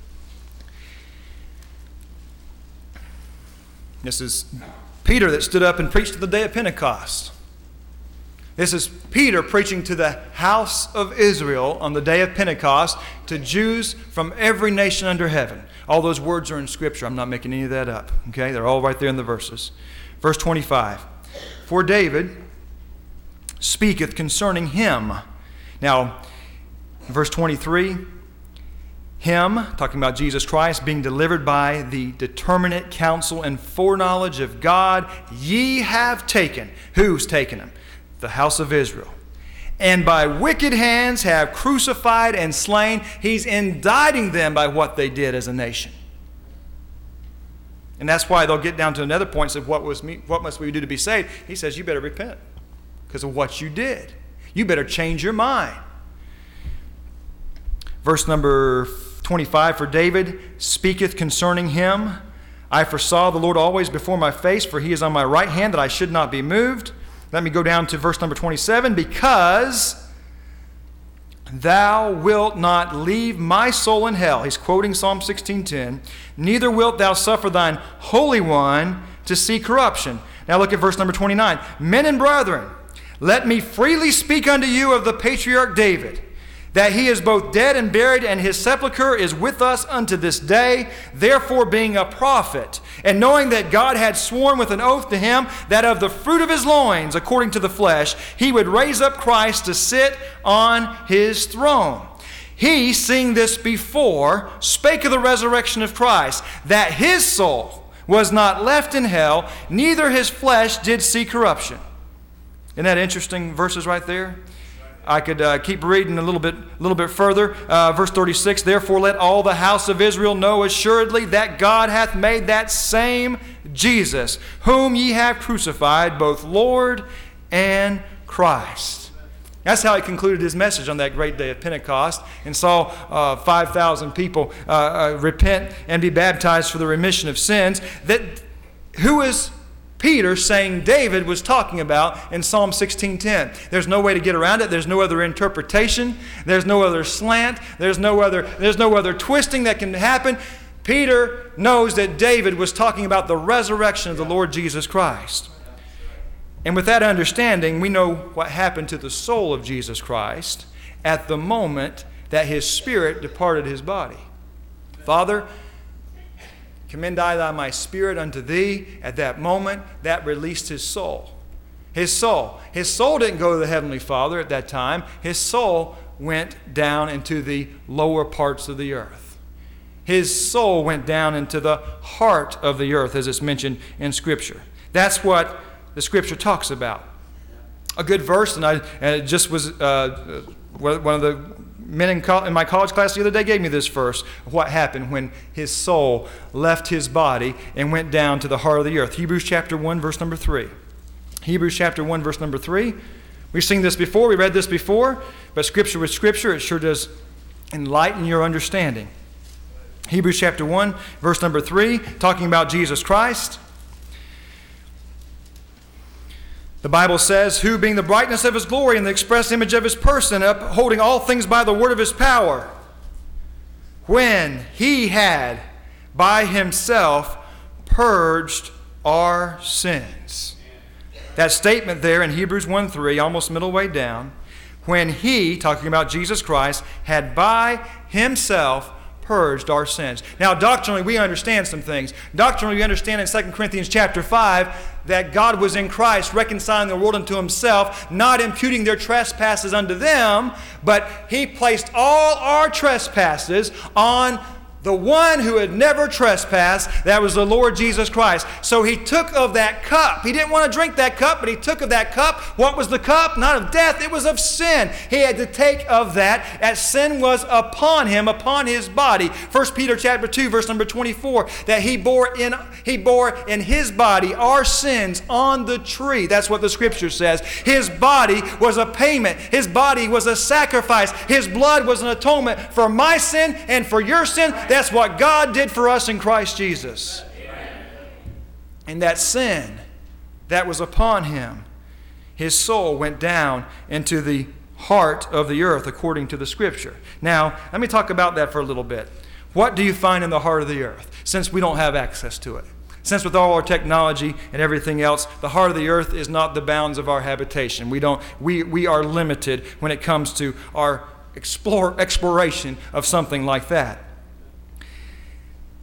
This is Peter that stood up and preached to the day of Pentecost. This is Peter preaching to the house of Israel on the day of Pentecost to Jews from every nation under heaven. All those words are in Scripture. I'm not making any of that up. Okay, they're all right there in the verses. Verse 25. "For David speaketh concerning him." Now, verse 23. Him, talking about Jesus Christ, being delivered by the determinate counsel and foreknowledge of God, ye have taken. Who's taken him? The house of Israel. And by wicked hands have crucified and slain. He's indicting them by what they did as a nation. And that's why they'll get down to another point and say, what must we do to be saved? He says, you better repent because of what you did. You better change your mind. Verse number 25, for David speaketh concerning him, I foresaw the Lord always before my face, for he is on my right hand, that I should not be moved. Let me go down to verse number 27, because thou wilt not leave my soul in hell. He's quoting Psalm 16:10. Neither wilt thou suffer thine Holy One to see corruption. Now look at verse number 29. Men and brethren, let me freely speak unto you of the patriarch David, that he is both dead and buried, and his sepulchre is with us unto this day. Therefore, being a prophet, and knowing that God had sworn with an oath to him that of the fruit of his loins, according to the flesh, he would raise up Christ to sit on his throne. He, seeing this before, spake of the resurrection of Christ, that his soul was not left in hell, neither his flesh did see corruption. Isn't that interesting verses right there? I could keep reading a little bit further. Verse 36, therefore let all the house of Israel know assuredly that God hath made that same Jesus, whom ye have crucified, both Lord and Christ. That's how he concluded his message on that great day of Pentecost, and saw 5,000 people repent and be baptized for the remission of sins. Who is Peter saying David was talking about in Psalm 16:10. There's no way to get around it. There's no other interpretation. There's no other slant. There's no other twisting that can happen. Peter knows that David was talking about the resurrection of the Lord Jesus Christ. And with that understanding, we know what happened to the soul of Jesus Christ at the moment that his spirit departed his body. Father, commend I my spirit unto thee. At that moment, that released his soul. His soul didn't go to the Heavenly Father at that time. His soul went down into the lower parts of the earth. His soul went down into the heart of the earth, as it's mentioned in Scripture. That's what the Scripture talks about. A good verse, and it just was one of the men in my college class the other day gave me this verse, what happened when his soul left his body and went down to the heart of the earth. Hebrews chapter 1, verse number 3. Hebrews chapter 1, verse number 3. We've seen this before, we read this before, but Scripture with Scripture, it sure does enlighten your understanding. Hebrews chapter 1, verse number 3, talking about Jesus Christ. The Bible says, who being the brightness of his glory and the express image of his person, upholding all things by the word of his power, when he had by himself purged our sins. That statement there in Hebrews 1:3, almost middle way down, when he, talking about Jesus Christ, had by himself purged our sins. Now, doctrinally, we understand some things. Doctrinally, we understand in 2 Corinthians chapter 5 that God was in Christ reconciling the world unto himself, not imputing their trespasses unto them, but he placed all our trespasses on the one who had never trespassed, that was the Lord Jesus Christ. So he took of that cup. He didn't want to drink that cup, but he took of that cup. What was the cup? Not of death, it was of sin. He had to take of that, as sin was upon him, upon his body. 1 Peter chapter 2, verse number 24, that he bore in his body our sins on the tree. That's what the Scripture says. His body was a payment. His body was a sacrifice. His blood was an atonement for my sin and for your sin. That's what God did for us in Christ Jesus. And that sin that was upon him, his soul went down into the heart of the earth according to the Scripture. Now, let me talk about that for a little bit. What do you find in the heart of the earth, since we don't have access to it? Since with all our technology and everything else, the heart of the earth is not the bounds of our habitation. We are limited when it comes to our exploration of something like that.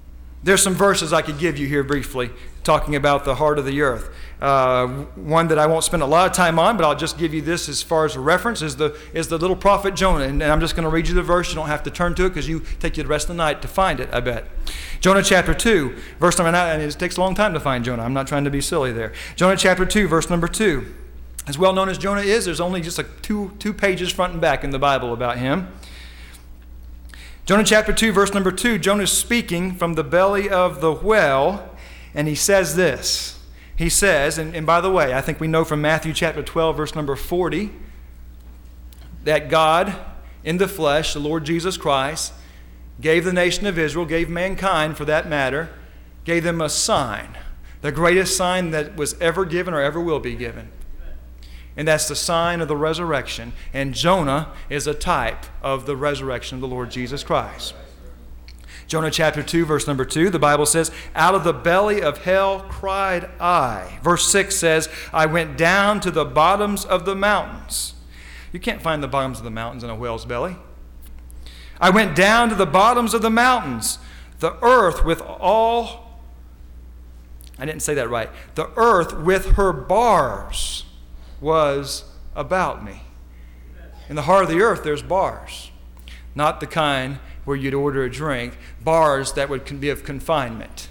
There's some verses I could give you here briefly talking about the heart of the earth. One that I won't spend a lot of time on, but I'll just give you this as far as a reference, is the little prophet Jonah. And I'm just going to read you the verse. You don't have to turn to it because you take you the rest of the night to find it, I bet. Jonah chapter 2, verse number 9. And it takes a long time to find Jonah. I'm not trying to be silly there. Jonah chapter 2, verse number 2. As well known as Jonah is, there's only just two pages front and back in the Bible about him. Jonah chapter 2, verse number 2, Jonah is speaking from the belly of the whale, and he says this. He says, and by the way, I think we know from Matthew chapter 12, verse number 40, that God in the flesh, the Lord Jesus Christ, gave the nation of Israel, gave mankind for that matter, gave them a sign, the greatest sign that was ever given or ever will be given. And that's the sign of the resurrection. And Jonah is a type of the resurrection of the Lord Jesus Christ. Jonah chapter 2, verse number 2, the Bible says, out of the belly of hell cried I. Verse 6 says, I went down to the bottoms of the mountains. You can't find the bottoms of the mountains in a whale's belly. I went down to the bottoms of the mountains. The earth with all, I didn't say that right. The earth with her bars was about me. In the heart of the earth, there's bars. Not the kind where you'd order a drink. Bars that would be of confinement.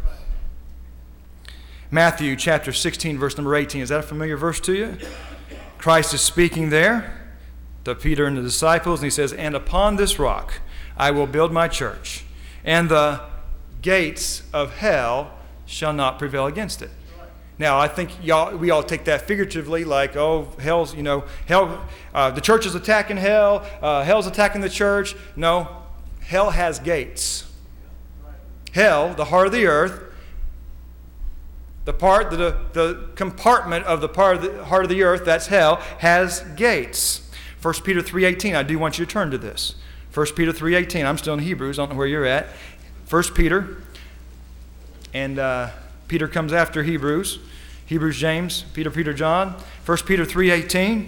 Matthew chapter 16, verse number 18. Is that a familiar verse to you? Christ is speaking there to Peter and the disciples, and he says, and upon this rock I will build my church, and the gates of hell shall not prevail against it. Now, I think we all take that figuratively, like, oh, hell's, hell, the church is attacking hell, hell's attacking the church. No, hell has gates. Hell, the heart of the earth, the compartment of the part of the heart of the earth, that's hell, has gates. 1 Peter 3:18, I do want you to turn to this. 1 Peter 3:18, I'm still in Hebrews, I don't know where you're at. 1 Peter, and Peter comes after Hebrews. Hebrews, James, Peter, John. 1 Peter 3:18.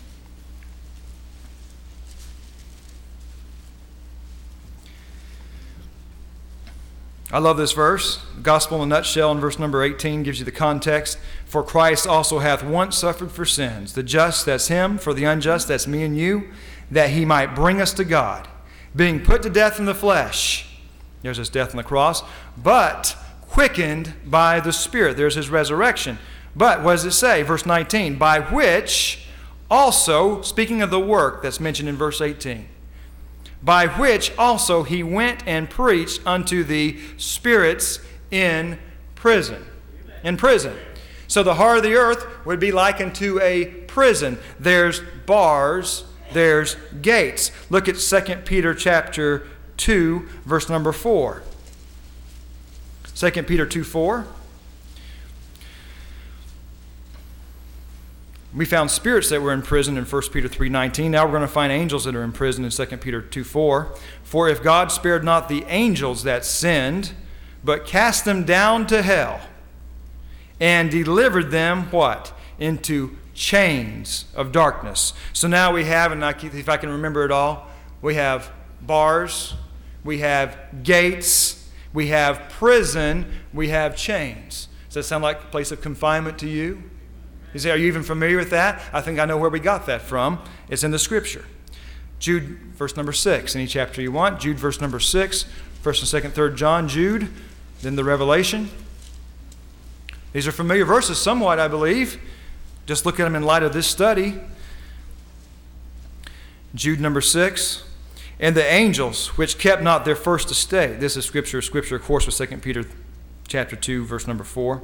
I love this verse. Gospel in a nutshell in verse number 18 gives you the context. For Christ also hath once suffered for sins. The just, that's him. For the unjust, that's me and you. That he might bring us to God. Being put to death in the flesh. There's his death on the cross. But quickened by the Spirit. There's his resurrection. But what does it say? Verse 19, by which also, speaking of the work that's mentioned in verse 18, by which also he went and preached unto the spirits in prison. In prison. So the heart of the earth would be likened to a prison. There's bars, there's gates. Look at 2 Peter chapter 2, verse number 4. 2 Peter 2:4. We found spirits that were in prison in 1 Peter 3:19. Now we're going to find angels that are in prison in 2 Peter 2:4. For if God spared not the angels that sinned, but cast them down to hell, and delivered them, what? Into chains of darkness. So now we have, and if I can remember it all, we have bars, we have gates, we have prison, we have chains. Does that sound like a place of confinement to you? You say, are you even familiar with that? I think I know where we got that from. It's in the Scripture. Jude, verse number 6, any chapter you want. Jude, verse number 6, 1st and 2nd, 3rd John, Jude, then the Revelation. These are familiar verses somewhat, I believe. Just look at them in light of this study. Jude number 6. And the angels which kept not their first estate. This is Scripture. Scripture, of course, with 2 Peter chapter 2, verse number 4.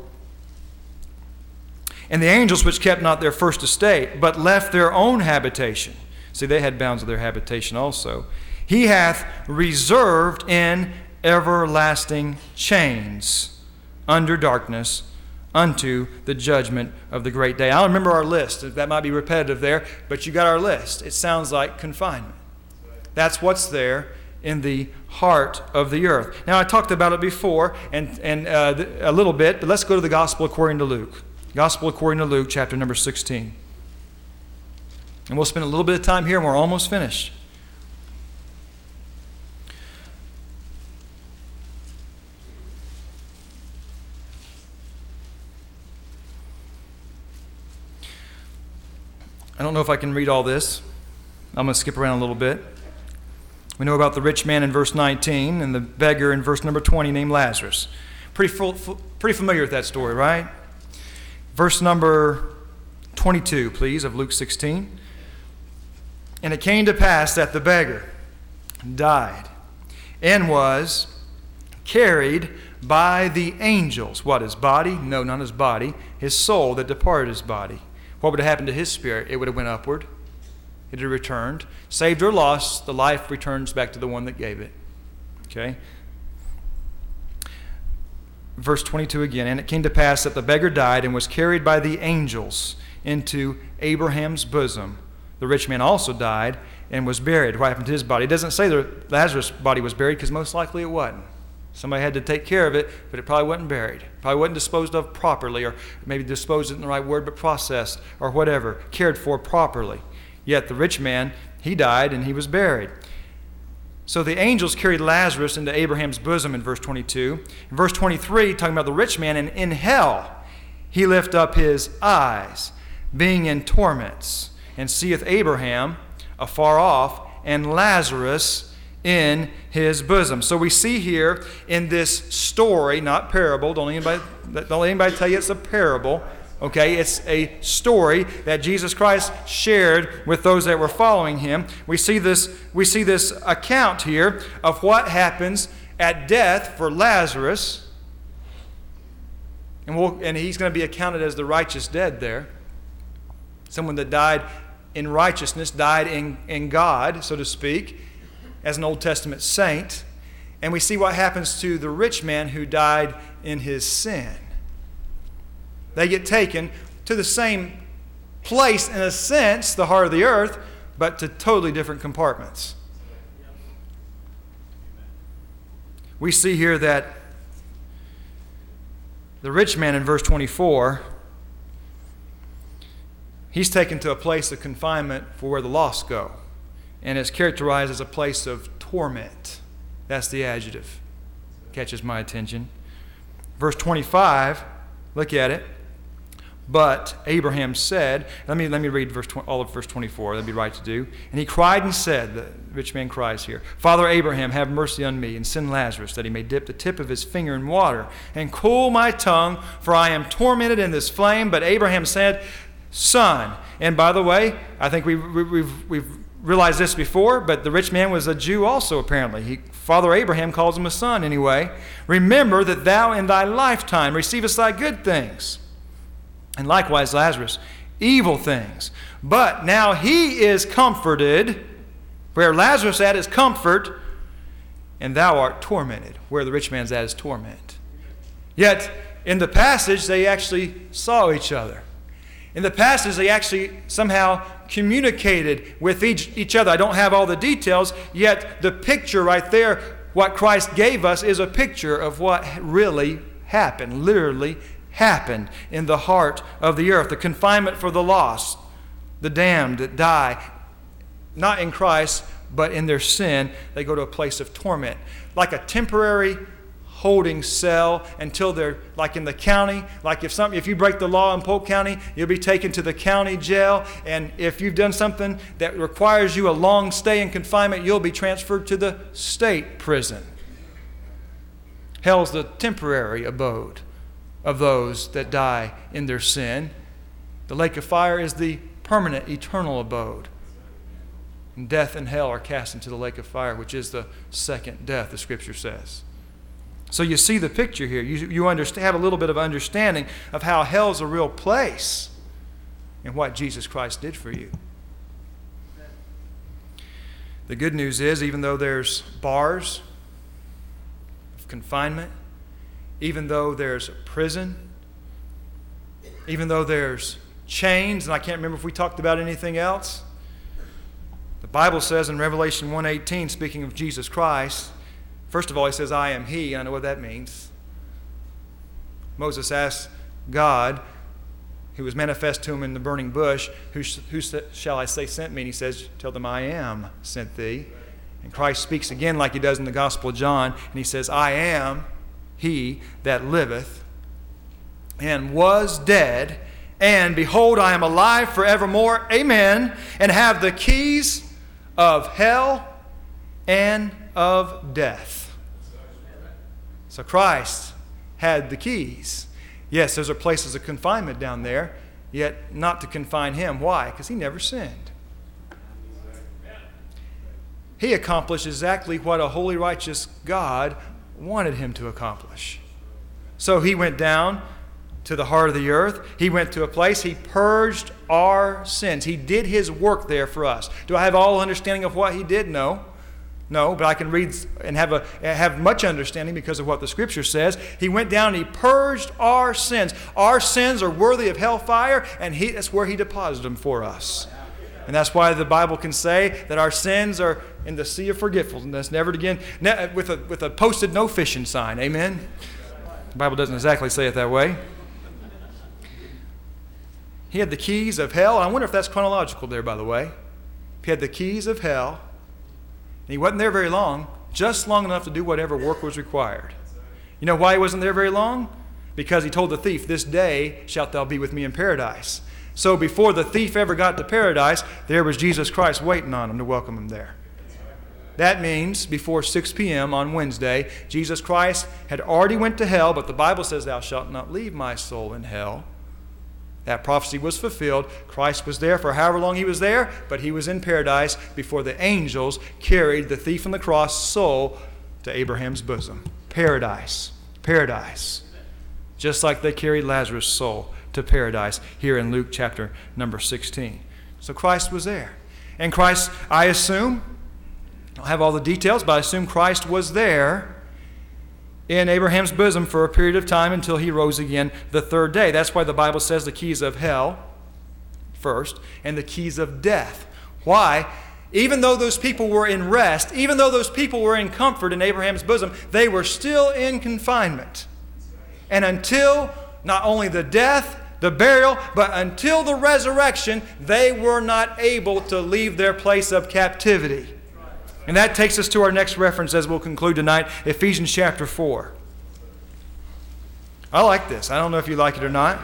And the angels which kept not their first estate, but left their own habitation. See, they had bounds of their habitation also. He hath reserved in everlasting chains under darkness unto the judgment of the great day. I don't remember our list. That might be repetitive there, but you got our list. It sounds like confinement. That's what's there in the heart of the earth. Now, I talked about it before and a little bit, but let's go to the Gospel according to Luke. Gospel according to Luke, chapter number 16. And we'll spend a little bit of time here and we're almost finished. I don't know if I can read all this. I'm going to skip around a little bit. We know about the rich man in verse 19 and the beggar in verse number 20 named Lazarus. Pretty familiar with that story, right? Verse number 22, please, of Luke 16. And it came to pass that the beggar died and was carried by the angels. What, his body? No, not his body. His soul that departed his body. What would have happened to his spirit? It would have went upward. It had returned. Saved or lost, the life returns back to the one that gave it. Okay? Verse 22 again. And it came to pass that the beggar died and was carried by the angels into Abraham's bosom. The rich man also died and was buried. What happened to his body? It doesn't say that Lazarus' body was buried because most likely it wasn't. Somebody had to take care of it, but it probably wasn't buried. Probably wasn't disposed of properly, or maybe disposed isn't the right word, but processed or whatever, cared for properly. Yet the rich man, he died and he was buried. So the angels carried Lazarus into Abraham's bosom in verse 22. In verse 23, talking about the rich man, and in hell he lift up his eyes, being in torments, and seeth Abraham afar off, and Lazarus in his bosom. So we see here in this story, not parable, don't let anybody tell you it's a parable, okay? It's a story that Jesus Christ shared with those that were following him. We see this account here of what happens at death for Lazarus, and he's going to be accounted as the righteous dead there. Someone that died in righteousness, died in God, so to speak, as an Old Testament saint. And we see what happens to the rich man who died in his sin. They get taken to the same place, in a sense, the heart of the earth, but to totally different compartments. We see here that the rich man in verse 24, he's taken to a place of confinement for where the lost go. And it's characterized as a place of torment. That's the adjective. Catches my attention. Verse 25, look at it. But Abraham said, let me read all of verse 24. That'd be right to do. And he cried and said, the rich man cries here, Father Abraham, have mercy on me, and send Lazarus, that he may dip the tip of his finger in water, and cool my tongue, for I am tormented in this flame. But Abraham said, Son. And by the way, I think we've realized this before, but the rich man was a Jew also, apparently. Father Abraham calls him a son anyway. Remember that thou in thy lifetime receivest thy good things, and likewise Lazarus, evil things. But now he is comforted, where Lazarus at is comfort, and thou art tormented, where the rich man's at is torment. Yet, in the passage, they actually saw each other. In the passage, they actually somehow communicated with each other. I don't have all the details, yet the picture right there, what Christ gave us, is a picture of what really happened, literally happened in the heart of the earth. The confinement for the lost, the damned that die, not in Christ, but in their sin, they go to a place of torment. Like a temporary holding cell until they're, like in the county, like if you break the law in Polk County, you'll be taken to the county jail, and if you've done something that requires you a long stay in confinement, you'll be transferred to the state prison. Hell's the temporary abode of those that die in their sin. The lake of fire is the permanent, eternal abode. And death and hell are cast into the lake of fire, which is the second death, the Scripture says. So you see the picture here. You have a little bit of understanding of how hell's a real place and what Jesus Christ did for you. The good news is, even though there's bars of confinement, even though there's a prison, even though there's chains, and I can't remember if we talked about anything else, the Bible says in Revelation 1:18, speaking of Jesus Christ, first of all, he says, I am he. I know what that means. Moses asked God, who was manifest to him in the burning bush, who shall I say sent me? And he says, tell them I am sent thee. And Christ speaks again like he does in the Gospel of John, and he says, I am he that liveth and was dead, And behold, I am alive forevermore, amen, and have the keys of hell and of death. So Christ had the keys. Yes, those are places of confinement down there, yet not to confine him. Why? Because he never sinned. He accomplished exactly what a holy, righteous God wanted him to accomplish. So he went down to the heart of the earth. He went to a place. He purged our sins. He did his work there for us. Do I have all understanding of what he did? No. No, but I can read and have much understanding because of what the Scripture says. He went down and he purged our sins. Our sins are worthy of hellfire, and that's where he deposited them for us. And that's why the Bible can say that our sins are in the sea of forgetfulness, never again, with a posted no fishing sign. Amen? The Bible doesn't exactly say it that way. He had the keys of hell. I wonder if that's chronological there, by the way. He had the keys of hell. And he wasn't there very long, just long enough to do whatever work was required. You know why he wasn't there very long? Because he told the thief, "This day shalt thou be with me in paradise." So before the thief ever got to paradise, there was Jesus Christ waiting on him to welcome him there. That means before 6 p.m. on Wednesday, Jesus Christ had already went to hell, but the Bible says, "Thou shalt not leave my soul in hell." That prophecy was fulfilled. Christ was there for however long he was there, but he was in paradise before the angels carried the thief on the cross soul to Abraham's bosom. Paradise. Paradise. Just like they carried Lazarus' soul to paradise here in Luke chapter number 16. So Christ was there. And Christ, I assume, I don't have all the details, but I assume Christ was there in Abraham's bosom for a period of time until he rose again the third day. That's why the Bible says the keys of hell first and the keys of death. Why? Even though those people were in rest, even though those people were in comfort in Abraham's bosom, they were still in confinement. And until not only the death, the burial, but until the resurrection, they were not able to leave their place of captivity. And that takes us to our next reference as we'll conclude tonight, Ephesians chapter 4. I like this. I don't know if you like it or not.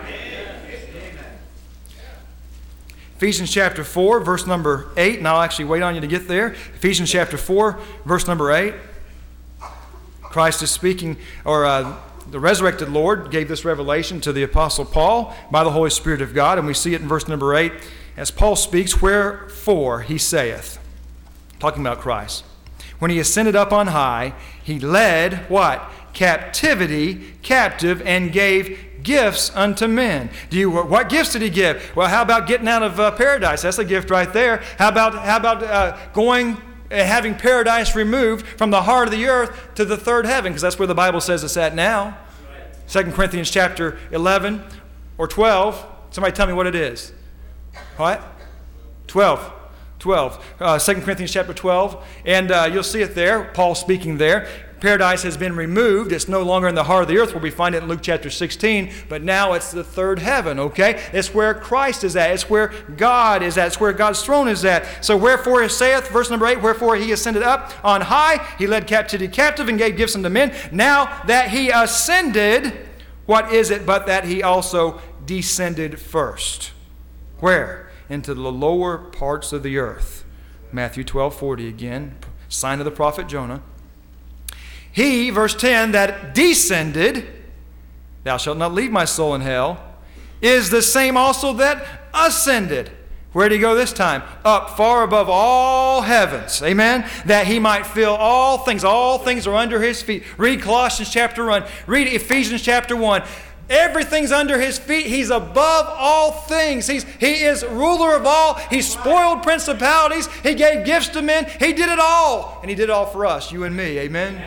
Ephesians chapter 4, verse number 8, and I'll actually wait on you to get there. Ephesians chapter 4, verse number 8. Christ is speaking, or the resurrected Lord gave this revelation to the Apostle Paul by the Holy Spirit of God, and we see it in verse number 8. As Paul speaks, "Wherefore he saith," talking about Christ, "when he ascended up on high, he led," what? "Captivity captive, and gave gifts unto men." What gifts did he give? Well, how about getting out of paradise? That's a gift right there. How about going and having paradise removed from the heart of the earth to the third heaven? Because that's where the Bible says it's at now. 2 Corinthians chapter 11 or 12. Somebody tell me what it is. What? 12. 2 Corinthians chapter 12. And you'll see it there. Paul speaking there. Paradise has been removed. It's no longer in the heart of the earth where we find it in Luke chapter 16, but now it's the third heaven, okay? It's where Christ is at. It's where God is at. It's where God's throne is at. So wherefore he saith, verse number 8, "Wherefore he ascended up on high, he led captivity captive and gave gifts unto men. Now that he ascended," what is it but that he also descended first? Where? Into the lower parts of the earth. Matthew 12:40 again, sign of the prophet Jonah. "He," verse 10, "that descended, thou shalt not leave my soul in hell, is the same also that ascended." Where did he go this time? "Up far above all heavens." Amen? "That he might fill all things." All things are under his feet. Read Colossians chapter 1. Read Ephesians chapter 1. Everything's under his feet. He's above all things. He is ruler of all. He spoiled principalities. He gave gifts to men. He did it all. And he did it all for us, you and me. Amen?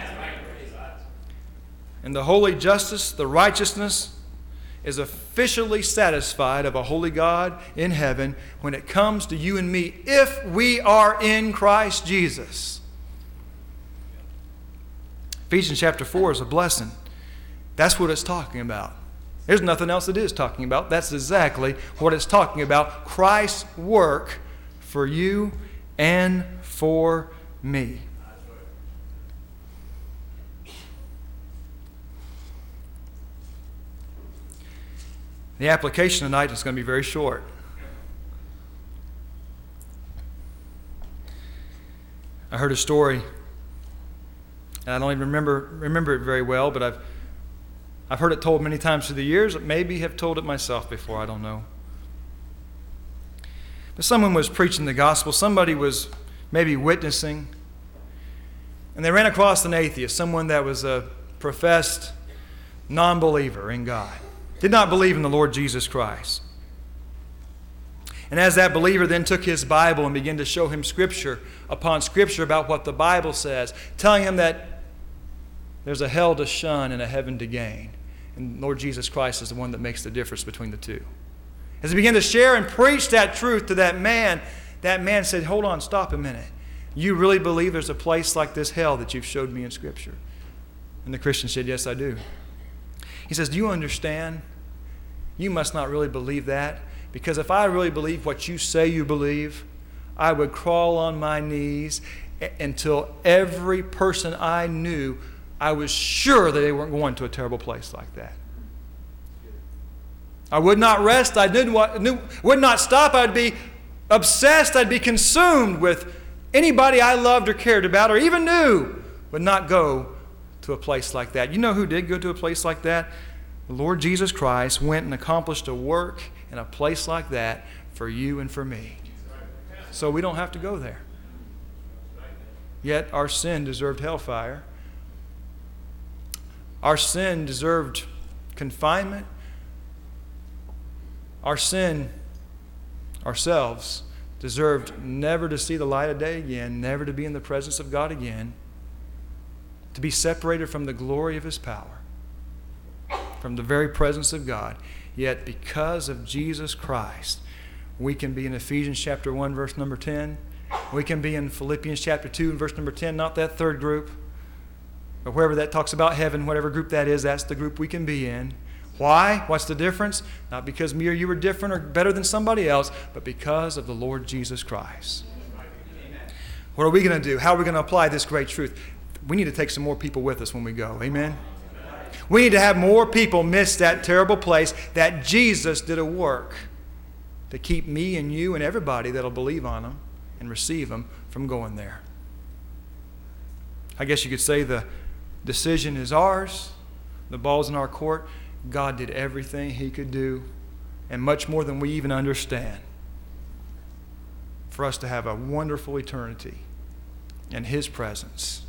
And the holy justice, the righteousness, is officially satisfied of a holy God in heaven when it comes to you and me, if we are in Christ Jesus. Ephesians chapter 4 is a blessing. That's what it's talking about. There's nothing else it is talking about. That's exactly what it's talking about. Christ's work for you and for me. The application tonight is going to be very short. I heard a story, and I don't even remember it very well, but I've heard it told many times through the years. Maybe have told it myself before, I don't know. But someone was preaching the gospel. Somebody was maybe witnessing, and they ran across an atheist, someone that was a professed non-believer in God, did not believe in the Lord Jesus Christ. And as that believer then took his Bible and began to show him Scripture upon Scripture about what the Bible says, telling him that there's a hell to shun and a heaven to gain. And Lord Jesus Christ is the one that makes the difference between the two. As he began to share and preach that truth to that man said, hold on, stop a minute. You really believe there's a place like this hell that you've showed me in Scripture? And the Christian said, yes, I do. He says, do you understand? You must not really believe that. Because if I really believe what you say you believe, I would crawl on my knees until every person I knew, I was sure that they weren't going to a terrible place like that. I would not rest. I would not stop. I'd be obsessed. I'd be consumed with anybody I loved or cared about or even knew would not go to a place like that. You know who did go to a place like that? The Lord Jesus Christ went and accomplished a work in a place like that for you and for me. So we don't have to go there. Yet our sin deserved hellfire. Our sin deserved confinement. Our sin, ourselves, deserved never to see the light of day again, never to be in the presence of God again, to be separated from the glory of His power, from the very presence of God. Yet because of Jesus Christ, we can be in Ephesians chapter 1, verse number 10. We can be in Philippians chapter 2 and verse number 10, not that third group, but wherever that talks about heaven, whatever group that is, that's the group we can be in. Why? What's the difference? Not because me or you are different or better than somebody else, but because of the Lord Jesus Christ. What are we going to do? How are we going to apply this great truth? We need to take some more people with us when we go. Amen? We need to have more people miss that terrible place that Jesus did a work to keep me and you and everybody that'll believe on Him and receive Him from going there. I guess you could say the decision is ours. The ball's in our court. God did everything He could do and much more than we even understand for us to have a wonderful eternity in His presence.